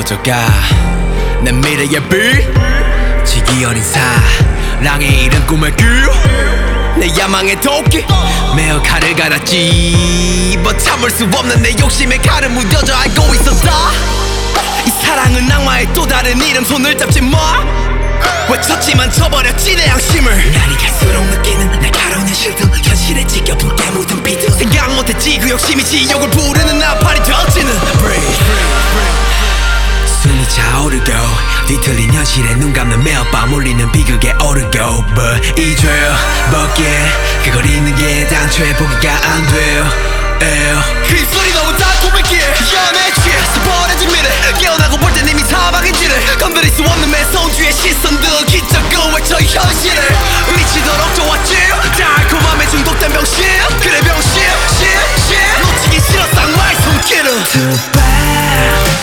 꺼져가 내 미래의 빛 지기 어린 사랑의 이른 꿈을 내 야망의 도끼 매어 칼을 갈았지 뭐 참을 수 없는 내 욕심에 칼을 묻어져 알고 있었다 이 사랑은 악마의 또 다른 이름 손을 잡지 마 외쳤지만 쳐버렸지 내 양심을 날이 갈수록 느끼는 날카로운 현실들 현실에 지겨붙게 묻은 비트 생각 못했지 그 욕심이 지옥을 부르는 나팔이 터지는 숨이 차오르고 뒤틀린 현실에 눈 감는 매일 밤 울리는 비극에 오르고 But 이 죄 벗게 그걸 잊는 게 당초에 포기가 안 돼요 그 입술이 너무 달콤했기에 연애 취해 버려진 미래 깨어나고 볼 땐 이미 사방인지를 건드릴 수 없는 매성주의 시선들 기적으로 외쳐 현실을 미치도록 좋았지 달콤함에 중독된 병신 그래 병신 놓치기 싫어 쌍화의 손길을 Too bad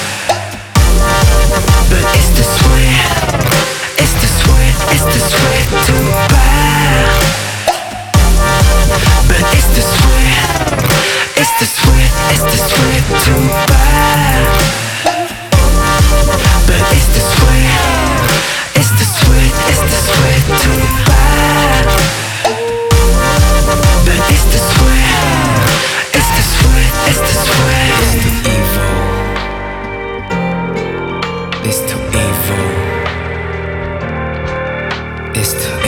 But it's the sweet It's the sweet It's the sweet Too bad But it's the sweet It's the sweet It's the sweet Too bad But it's the sweet It's the sweet It's the sweet Too bad But it's the sweet It's the sweet It's the sweet It's too evil It's too evil It's too